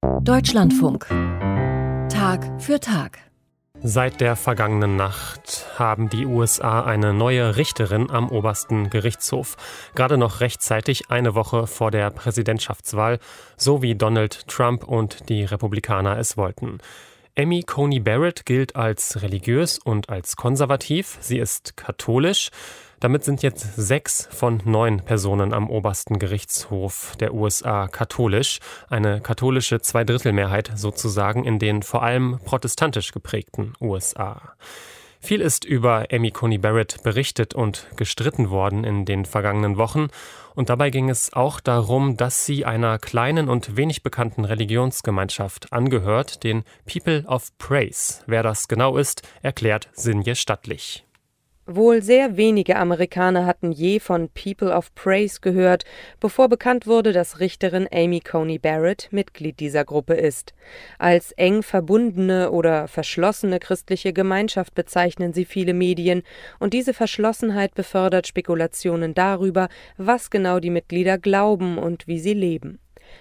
Deutschlandfunk. Tag für Tag. Seit der vergangenen Nacht haben die USA eine neue Richterin am obersten Gerichtshof. Gerade noch rechtzeitig, eine Woche vor der Präsidentschaftswahl, so wie Donald Trump und die Republikaner es wollten. Amy Coney Barrett gilt als religiös und als konservativ. Sie ist katholisch. Damit sind jetzt 6 von 9 Personen am obersten Gerichtshof der USA katholisch. Eine katholische Zweidrittelmehrheit sozusagen in den vor allem protestantisch geprägten USA. Viel ist über Amy Coney Barrett berichtet und gestritten worden in den vergangenen Wochen. Und dabei ging es auch darum, dass sie einer kleinen und wenig bekannten Religionsgemeinschaft angehört, den People of Praise. Wer das genau ist, erklärt Sinje Stattlich. Wohl sehr wenige Amerikaner hatten je von People of Praise gehört, bevor bekannt wurde, dass Richterin Amy Coney Barrett Mitglied dieser Gruppe ist. Als eng verbundene oder verschlossene christliche Gemeinschaft bezeichnen sie viele Medien, und diese Verschlossenheit befördert Spekulationen darüber, was genau die Mitglieder glauben und wie sie leben.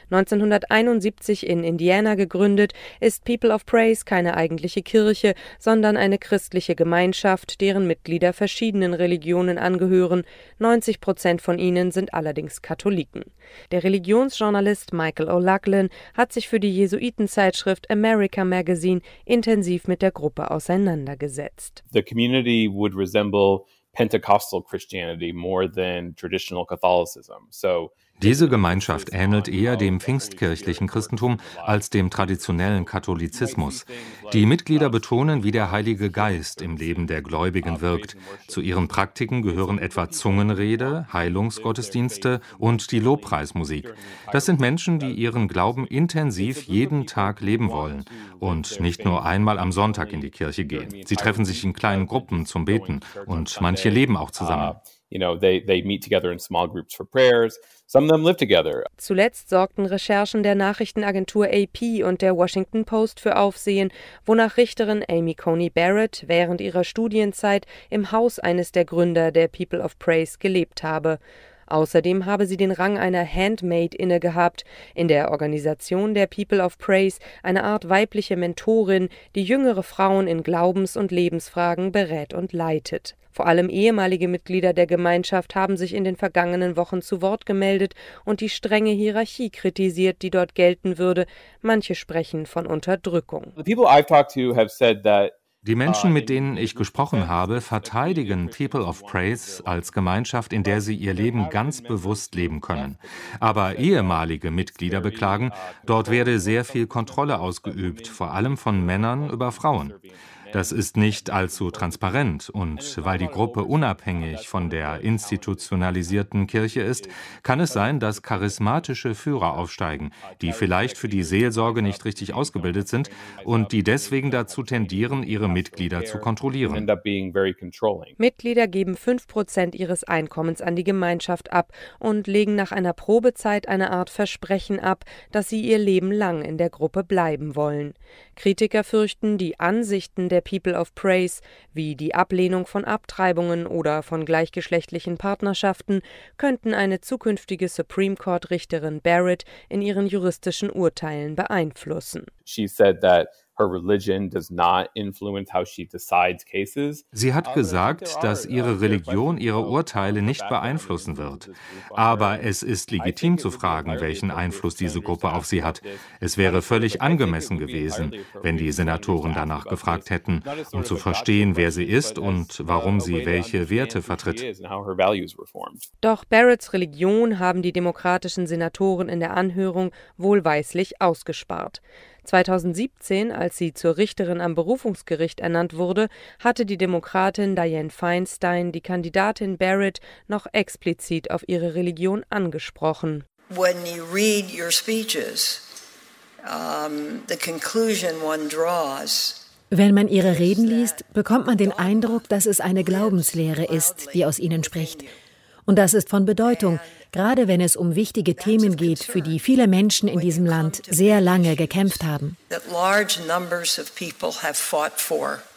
1971 in Indiana gegründet, ist People of Praise keine eigentliche Kirche, sondern eine christliche Gemeinschaft, deren Mitglieder verschiedenen Religionen angehören. 90% von ihnen sind allerdings Katholiken. Der Religionsjournalist Michael O'Loughlin hat sich für die Jesuitenzeitschrift America Magazine intensiv mit der Gruppe auseinandergesetzt. The community would resemble Pentecostal Christianity more than traditional Catholicism. Diese Gemeinschaft ähnelt eher dem pfingstkirchlichen Christentum als dem traditionellen Katholizismus. Die Mitglieder betonen, wie der Heilige Geist im Leben der Gläubigen wirkt. Zu ihren Praktiken gehören etwa Zungenrede, Heilungsgottesdienste und die Lobpreismusik. Das sind Menschen, die ihren Glauben intensiv jeden Tag leben wollen und nicht nur einmal am Sonntag in die Kirche gehen. Sie treffen sich in kleinen Gruppen zum Beten und manche leben auch zusammen. They meet together in small groups for prayers. Some of them live together. Zuletzt sorgten Recherchen der Nachrichtenagentur AP und der Washington Post für Aufsehen, wonach Richterin Amy Coney Barrett während ihrer Studienzeit im Haus eines der Gründer der People of Praise gelebt habe. Außerdem habe sie den Rang einer Handmaid innegehabt, in der Organisation der People of Praise eine Art weibliche Mentorin, die jüngere Frauen in Glaubens- und Lebensfragen berät und leitet. Vor allem ehemalige Mitglieder der Gemeinschaft haben sich in den vergangenen Wochen zu Wort gemeldet und die strenge Hierarchie kritisiert, die dort gelten würde. Manche sprechen von Unterdrückung. Die Menschen, mit denen ich gesprochen habe, verteidigen People of Praise als Gemeinschaft, in der sie ihr Leben ganz bewusst leben können. Aber ehemalige Mitglieder beklagen, dort werde sehr viel Kontrolle ausgeübt, vor allem von Männern über Frauen. Das ist nicht allzu transparent, und weil die Gruppe unabhängig von der institutionalisierten Kirche ist, kann es sein, dass charismatische Führer aufsteigen, die vielleicht für die Seelsorge nicht richtig ausgebildet sind und die deswegen dazu tendieren, ihre Mitglieder zu kontrollieren. Mitglieder geben 5% ihres Einkommens an die Gemeinschaft ab und legen nach einer Probezeit eine Art Versprechen ab, dass sie ihr Leben lang in der Gruppe bleiben wollen. Kritiker fürchten, die Ansichten der People of Praise, wie die Ablehnung von Abtreibungen oder von gleichgeschlechtlichen Partnerschaften, könnten eine zukünftige Supreme Court-Richterin Barrett in ihren juristischen Urteilen beeinflussen. She said that her religion does not influence how she decides cases. Sie hat gesagt, dass ihre Religion ihre Urteile nicht beeinflussen wird. Aber es ist legitim zu fragen, welchen Einfluss diese Gruppe auf sie hat. Es wäre völlig angemessen gewesen, wenn die Senatoren danach gefragt hätten, um zu verstehen, wer sie ist und warum sie welche Werte vertritt. Doch Barretts Religion haben die demokratischen Senatoren in der Anhörung wohlweislich ausgespart. 2017, als sie zur Richterin am Berufungsgericht ernannt wurde, hatte die Demokratin Dianne Feinstein die Kandidatin Barrett noch explizit auf ihre Religion angesprochen. When you read your speeches, the conclusion one draws. Wenn man ihre Reden liest, bekommt man den Eindruck, dass es eine Glaubenslehre ist, die aus ihnen spricht. Und das ist von Bedeutung, gerade wenn es um wichtige Themen geht, für die viele Menschen in diesem Land sehr lange gekämpft haben.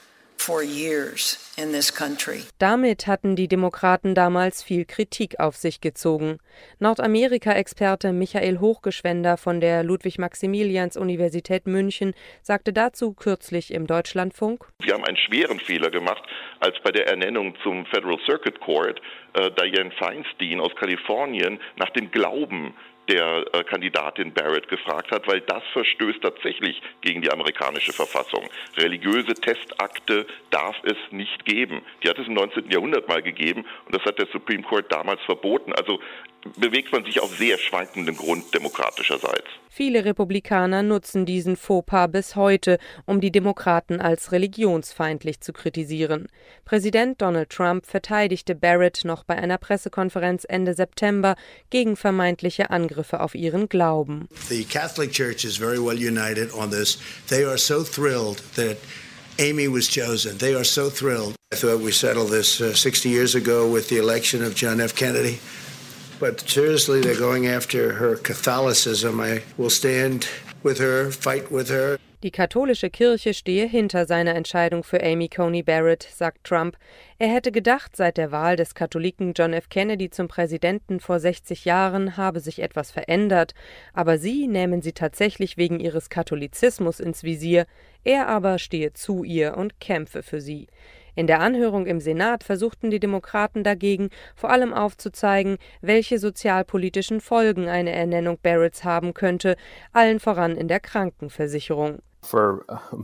for years in this country. Damit hatten die Demokraten damals viel Kritik auf sich gezogen. Nordamerika-Experte Michael Hochgeschwender von der Ludwig-Maximilians-Universität München sagte dazu kürzlich im Deutschlandfunk: Wir haben einen schweren Fehler gemacht, als bei der Ernennung zum Federal Circuit Court Dianne Feinstein aus Kalifornien nach dem Glauben der Kandidatin Barrett gefragt hat, weil das verstößt tatsächlich gegen die amerikanische Verfassung. Religiöse Testakte darf es nicht geben. Die hat es im 19. Jahrhundert mal gegeben und das hat der Supreme Court damals verboten. Also bewegt man sich auf sehr schwankendem Grund demokratischerseits. Viele Republikaner nutzen diesen Fauxpas bis heute, um die Demokraten als religionsfeindlich zu kritisieren. Präsident Donald Trump verteidigte Barrett noch bei einer Pressekonferenz Ende September gegen vermeintliche Angriffe auf ihren Glauben. The Catholic Church is very well united on this. They are so thrilled that Amy was chosen. They are so thrilled. I thought we settled this 60 years ago with the election of John F. Kennedy. But seriously, they're going after her Catholicism. I will stand with her, fight with her. Die katholische Kirche stehe hinter seiner Entscheidung für Amy Coney Barrett, sagt Trump. Er hätte gedacht, seit der Wahl des Katholiken John F. Kennedy zum Präsidenten vor 60 Jahren habe sich etwas verändert. Aber sie nehmen sie tatsächlich wegen ihres Katholizismus ins Visier. Er aber stehe zu ihr und kämpfe für sie. In der Anhörung im Senat versuchten die Demokraten dagegen, vor allem aufzuzeigen, welche sozialpolitischen Folgen eine Ernennung Barretts haben könnte, allen voran in der Krankenversicherung. Für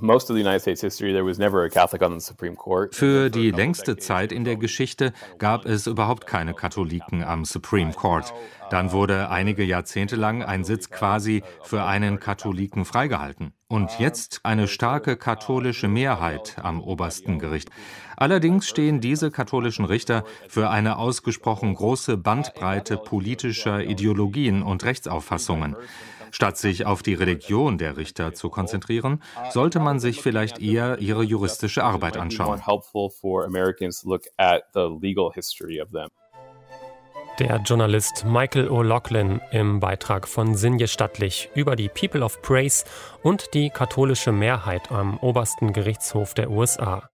die längste Zeit in der Geschichte gab es überhaupt keine Katholiken am Supreme Court. Dann wurde einige Jahrzehnte lang ein Sitz quasi für einen Katholiken freigehalten. Und jetzt eine starke katholische Mehrheit am obersten Gericht. Allerdings stehen diese katholischen Richter für eine ausgesprochen große Bandbreite politischer Ideologien und Rechtsauffassungen. Statt sich auf die Religion der Richter zu konzentrieren, sollte man sich vielleicht eher ihre juristische Arbeit anschauen. Der Journalist Michael O'Loughlin im Beitrag von Sinje Stattlich über die People of Praise und die katholische Mehrheit am obersten Gerichtshof der USA.